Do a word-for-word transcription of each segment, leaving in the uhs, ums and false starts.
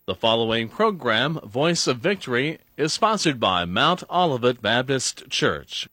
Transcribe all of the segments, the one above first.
The following program, Voice of Victory, is sponsored by Mount Olivet Baptist Church.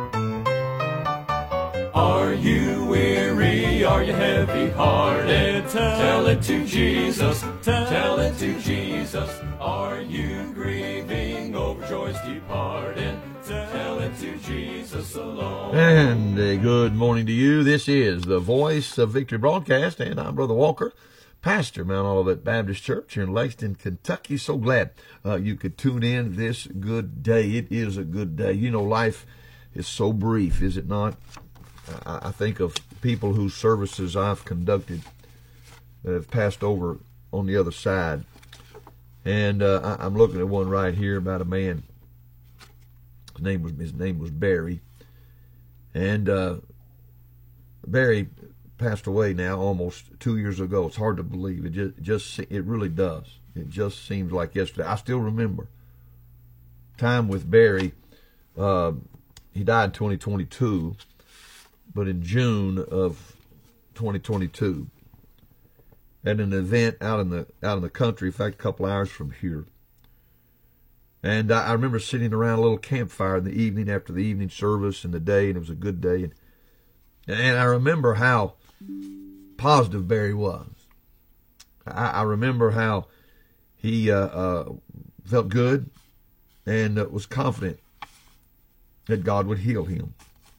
Are you weary? Are you heavy-hearted? Tell, tell it to Jesus. Tell, tell it to Jesus. Are you grieving over joys departed? Tell it to Jesus alone. And uh, good morning to you. This is the Voice of Victory broadcast, and I'm Brother Walker, pastor, Mount Olivet Baptist Church here in Lexington, Kentucky. So glad uh, you could tune in this good day. It is a good day. You know, life is so brief, is it not? I, I think of people whose services I've conducted that have passed over on the other side. And uh, I, I'm looking at one right here about a man. His name was, his name was Barry. And uh, Barry passed away now almost two years ago. It's hard to believe. It just, just it really does. It just seems like yesterday. I still remember time with Barry. Uh, he died in twenty twenty-two, but in June of twenty twenty-two, at an event out in the out in the country, in fact, a couple hours from here. And I, I remember sitting around a little campfire in the evening after the evening service and the day, and it was a good day. And, and I remember how positive Barry was. I, I remember how he uh, uh, felt good and uh, was confident that God would heal him.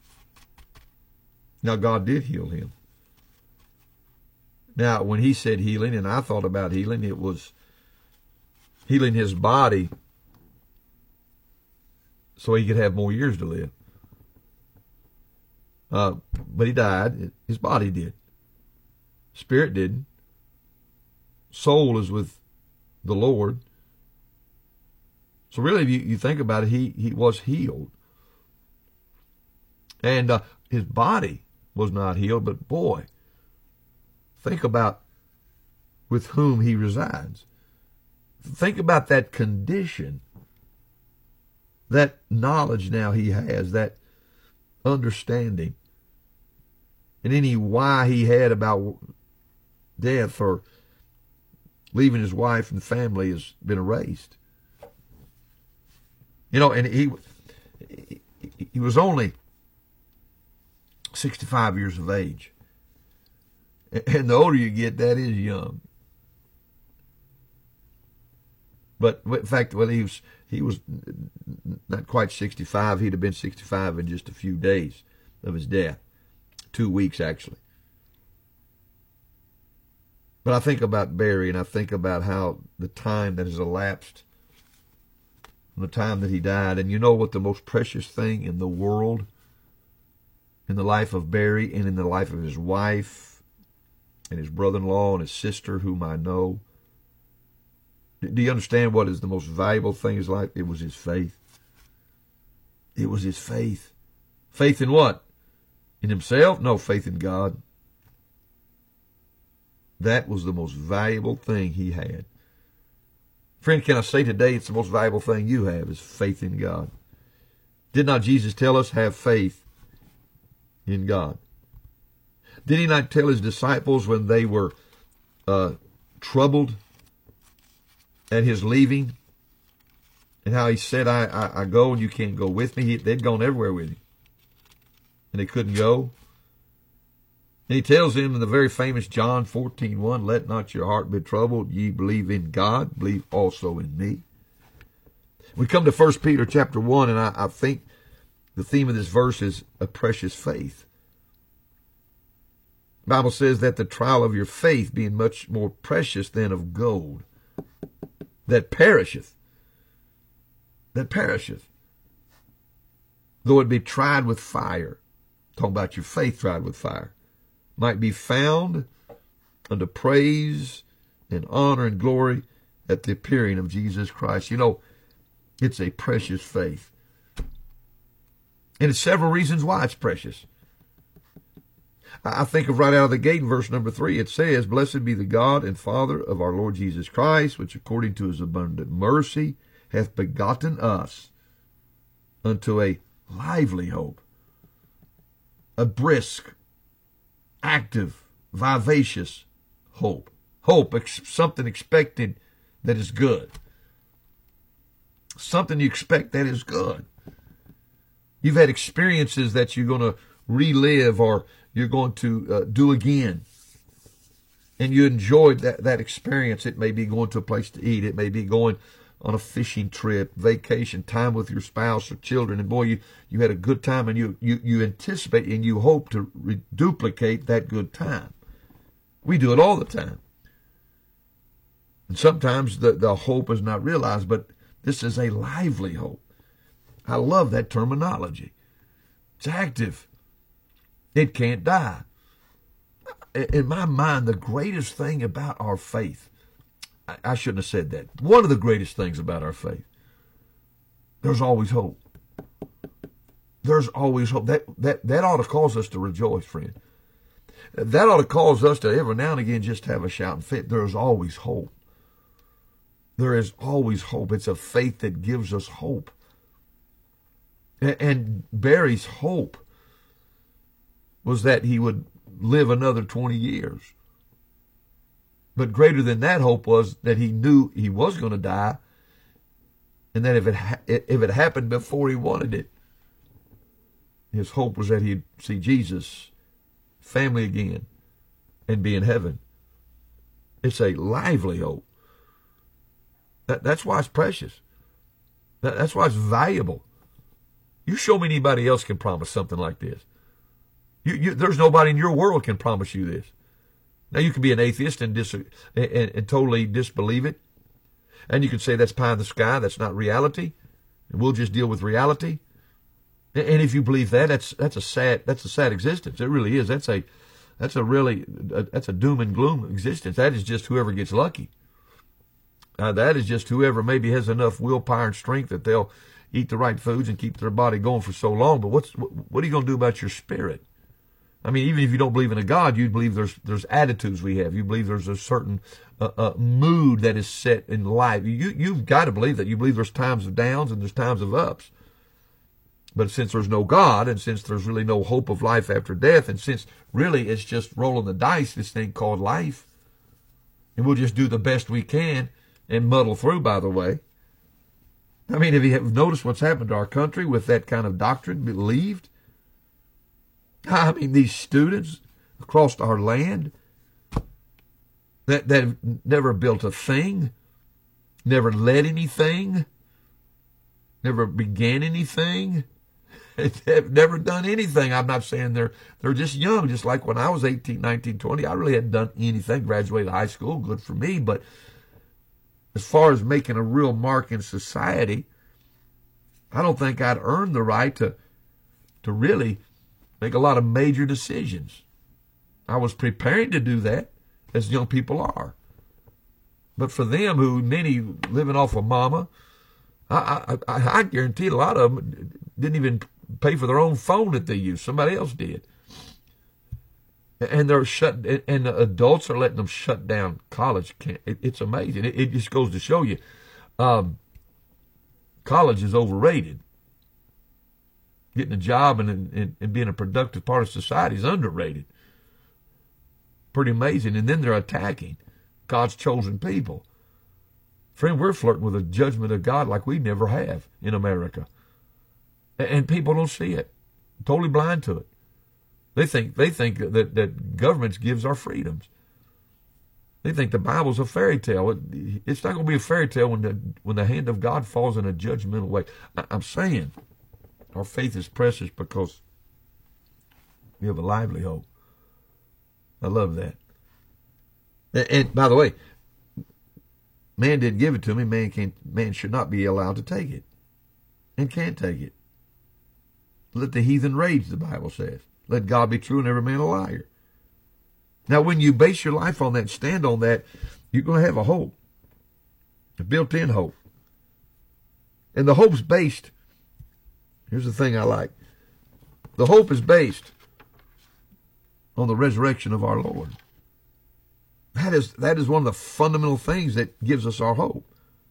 Now, God did heal him. Now, when he said healing, and I thought about healing, it was healing his body so he could have more years to live. Uh, but he died. His body did. Spirit didn't. Soul is with the Lord. So really, if you, you think about it, he, he was healed. And uh, his body was not healed, but boy, think about with whom he resides. Think about that condition, that knowledge now he has, that understanding, and any why he had about death or leaving his wife and family has been erased. You know, and he he was only sixty-five years of age. And the older you get, that is young. But in fact, well, he was he was not quite sixty-five. He'd have been sixty-five in just a few days of his death. Two weeks, actually. But I think about Barry, and I think about how the time that has elapsed from the time that he died. And you know what the most precious thing in the world, in the life of Barry and in the life of his wife and his brother-in-law and his sister, whom I know. Do you understand what is the most valuable thing in his life? It was his faith. It was his faith. Faith in what? In himself? No, faith in God. That was the most valuable thing he had. Friend, can I say today it's the most valuable thing you have is faith in God. Did not Jesus tell us, have faith in God? Did he not tell his disciples when they were uh, troubled at his leaving, and how he said, I, I, I go and you can't go with me? He, they'd gone everywhere with him, and they couldn't go. And he tells them in the very famous John fourteen one, let not your heart be troubled. Ye believe in God, believe also in me. We come to First Peter chapter one, and I, I think the theme of this verse is a precious faith. The Bible says that the trial of your faith being much more precious than of gold, that perisheth, that perisheth, though it be tried with fire. Talking about your faith tried with fire. Might be found unto praise and honor and glory at the appearing of Jesus Christ. You know, it's a precious faith. And it's several reasons why it's precious. I think of right out of the gate in verse number three, it says, blessed be the God and Father of our Lord Jesus Christ, which according to his abundant mercy hath begotten us unto a lively hope, a brisk, active, vivacious hope. Hope, ex- something expected that is good. Something you expect that is good. You've had experiences that you're going to relive or you're going to uh, do again. And you enjoyed that, that experience. It may be going to a place to eat. It may be going on a fishing trip, vacation, time with your spouse or children. And boy, you, you had a good time, and you, you, you anticipate and you hope to re- duplicate that good time. We do it all the time. And sometimes the, the hope is not realized, but this is a lively hope. I love that terminology. It's active. It can't die. In my mind, the greatest thing about our faith, I, I shouldn't have said that. One of the greatest things about our faith, there's always hope. There's always hope. That, that, that ought to cause us to rejoice, friend. That ought to cause us to every now and again just have a shouting fit. There's always hope. There is always hope. It's a faith that gives us hope. And, and Barry's hope was that he would live another twenty years. But greater than that hope was that he knew he was going to die, and that if it ha- if it happened before he wanted it, his hope was that he'd see Jesus, family again, and be in heaven. It's a lively hope. That, that's why it's precious. That, that's why it's valuable. You show me anybody else can promise something like this. You, you, there's nobody in your world can promise you this. Now, you can be an atheist and, dis, and, and totally disbelieve it. And you can say that's pie in the sky, that's not reality. And we'll just deal with reality. And, and if you believe that, that's that's a sad that's a sad existence. It really is. That's a that's a really that's a doom and gloom existence. That is just whoever gets lucky. Uh, that is just whoever maybe has enough willpower and strength that they'll eat the right foods and keep their body going for so long. But what's what, what are you going to do about your spirit? I mean, even if you don't believe in a God, you believe there's there's attitudes we have. You believe there's a certain uh, uh, mood that is set in life. You you've got to believe that. You believe there's times of downs and there's times of ups. But since there's no God, and since there's really no hope of life after death, and since really it's just rolling the dice, this thing called life, and we'll just do the best we can and muddle through. By the way, I mean, have you noticed what's happened to our country with that kind of doctrine believed? I mean, these students across our land that, that have never built a thing, never led anything, never began anything, have never done anything. I'm not saying they're they're just young, just like when I was eighteen, nineteen, twenty. I really hadn't done anything, graduated high school, good for me. But as far as making a real mark in society, I don't think I'd earned the right to to really make a lot of major decisions. I was preparing to do that, as young people are. But for them, who many living off of mama, I, I, I guarantee a lot of them didn't even pay for their own phone that they used. Somebody else did. And they're shut, and the adults are letting them shut down college. It, it's amazing. It, it just goes to show you, um, college is overrated. Getting a job and, and, and being a productive part of society is underrated. Pretty amazing. And then they're attacking God's chosen people. Friend, we're flirting with a judgment of God like we never have in America. And people don't see it. Totally blind to it. They think they think that, that government gives our freedoms. They think the Bible's a fairy tale. It, it's not going to be a fairy tale when the when the hand of God falls in a judgmental way. I, I'm saying our faith is precious because we have a lively hope. I love that. And, and by the way, man didn't give it to me. Man can't. Man should not be allowed to take it, and can't take it. Let the heathen rage, the Bible says. Let God be true and every man a liar. Now, when you base your life on that, stand on that, you're going to have a hope, a built-in hope. And the hope's based. Here's the thing I like. The hope is based on the resurrection of our Lord. That is, that is one of the fundamental things that gives us our hope.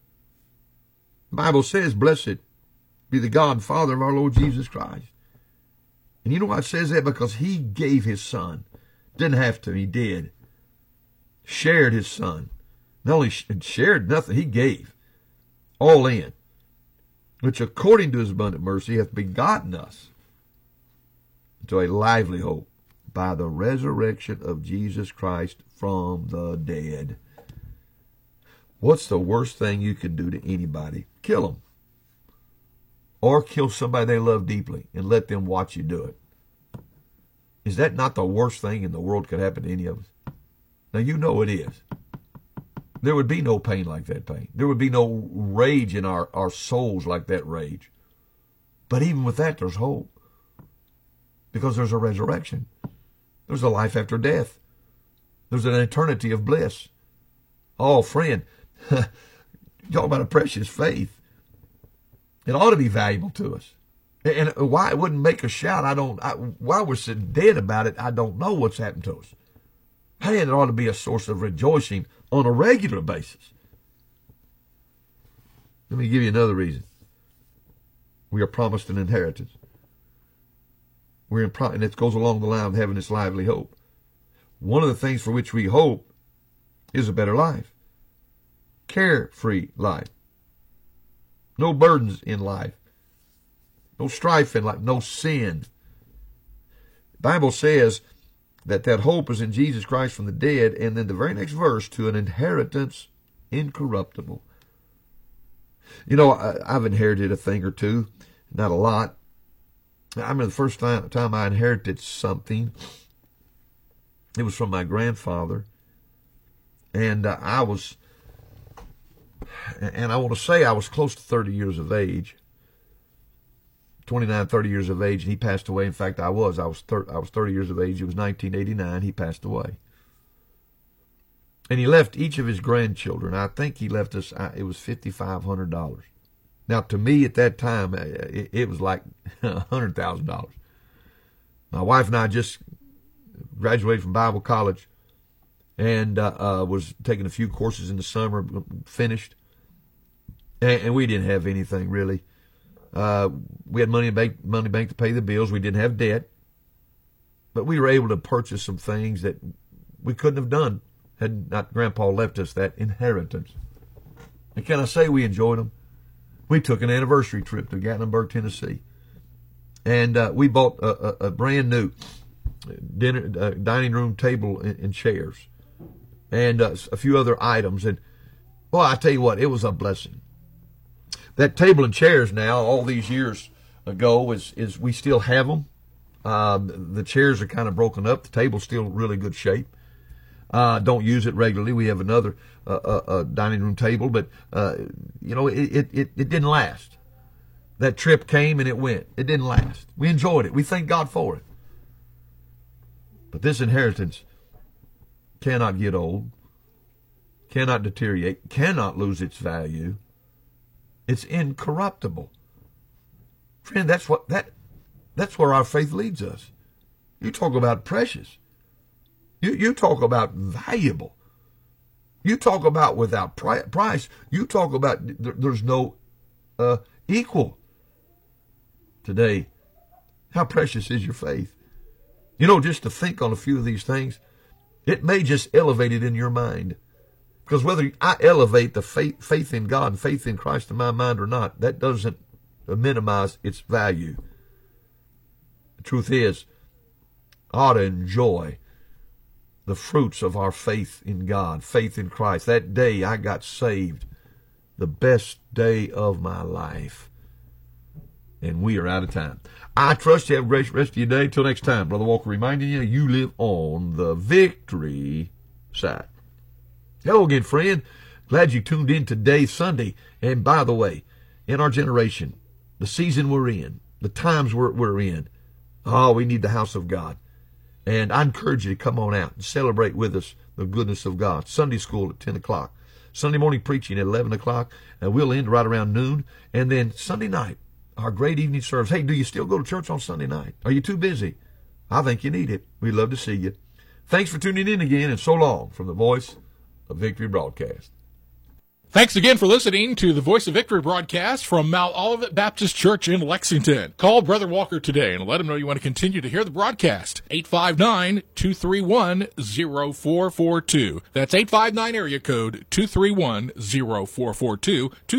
The Bible says, blessed be the God and Father of our Lord Jesus Christ. And you know why it says that? Because he gave his son. Didn't have to, he did. Shared his son. Not only shared nothing, he gave. All in. Which according to his abundant mercy hath begotten us into a lively hope by the resurrection of Jesus Christ from the dead. What's the worst thing you can do to anybody? Kill them. Or kill somebody they love deeply and let them watch you do it. Is that not the worst thing in the world could happen to any of us? Now you know it is. There would be no pain like that pain. There would be no rage in our, our souls like that rage. But even with that, there's hope. Because there's a resurrection. There's a life after death. There's an eternity of bliss. Oh, friend, talk about a precious faith. It ought to be valuable to us. And why it wouldn't make us shout, I don't, I, why we're sitting dead about it, I don't know what's happened to us. Man, it ought to be a source of rejoicing on a regular basis. Let me give you another reason. We are promised an inheritance. We're in, and it goes along the line of having this lively hope. One of the things for which we hope is a better life. Carefree life. No burdens in life. No strife in life. No sin. The Bible says that that hope is in Jesus Christ from the dead, and then the very next verse, to an inheritance incorruptible. You know, I, I've inherited a thing or two, not a lot. I remember the first time, time I inherited something, it was from my grandfather, and uh, I was, and I want to say I was close to thirty years of age, twenty-nine, thirty years of age, and he passed away. In fact, I was. I was, thir- I was thirty years of age. It was nineteen eighty-nine. He passed away. And he left each of his grandchildren, I think he left us, it was five thousand five hundred dollars. Now, to me at that time, it, it was like one hundred thousand dollars. My wife and I just graduated from Bible college and uh, uh, was taking a few courses in the summer, finished. And, and we didn't have anything really. Uh, we had money in bank, money bank to pay the bills. We didn't have debt. But we were able to purchase some things that we couldn't have done had not Grandpa left us that inheritance. And can I say we enjoyed them? We took an anniversary trip to Gatlinburg, Tennessee. And uh, we bought a, a, a brand new dinner, uh, dining room table and, and chairs. And uh, a few other items. And, well, I tell you what, it was a blessing. That table and chairs now, all these years ago, is, is we still have them. Uh, the chairs are kind of broken up. The table's still really good shape. Uh, don't use it regularly. We have another uh, uh, uh, dining room table, but, uh, you know, it, it, it, it didn't last. That trip came and it went. It didn't last. We enjoyed it. We thank God for it. But this inheritance cannot get old, cannot deteriorate, cannot lose its value. It's incorruptible. Friend, that's what that that's where our faith leads us. You talk about precious. You you talk about valuable. You talk about without pri- price. You talk about there, there's no uh, equal. Today, how precious is your faith? You know, just to think on a few of these things, it may just elevate it in your mind. Because whether I elevate the faith, faith in God and faith in Christ in my mind or not, that doesn't minimize its value. The truth is, I ought to enjoy the fruits of our faith in God, faith in Christ. That day I got saved, the best day of my life. And we are out of time. I trust you have a great rest of your day. Till next time, Brother Walker reminding you, you live on the victory side. Hello again, friend. Glad you tuned in today, Sunday. And by the way, in our generation, the season we're in, the times we're, we're in, oh, we need the house of God. And I encourage you to come on out and celebrate with us the goodness of God. Sunday school at ten o'clock. Sunday morning preaching at eleven o'clock. And we'll end right around noon. And then Sunday night, our great evening service. Hey, do you still go to church on Sunday night? Are you too busy? I think you need it. We'd love to see you. Thanks for tuning in again, and so long from the Voice of Victory Broadcast. Thanks again for listening to the Voice of Victory broadcast from Mount Olivet Baptist Church in Lexington. Call Brother Walker today and let him know you want to continue to hear the broadcast. eight five nine, two three one, zero four four two. That's eight five nine area code two three one, zero four four two.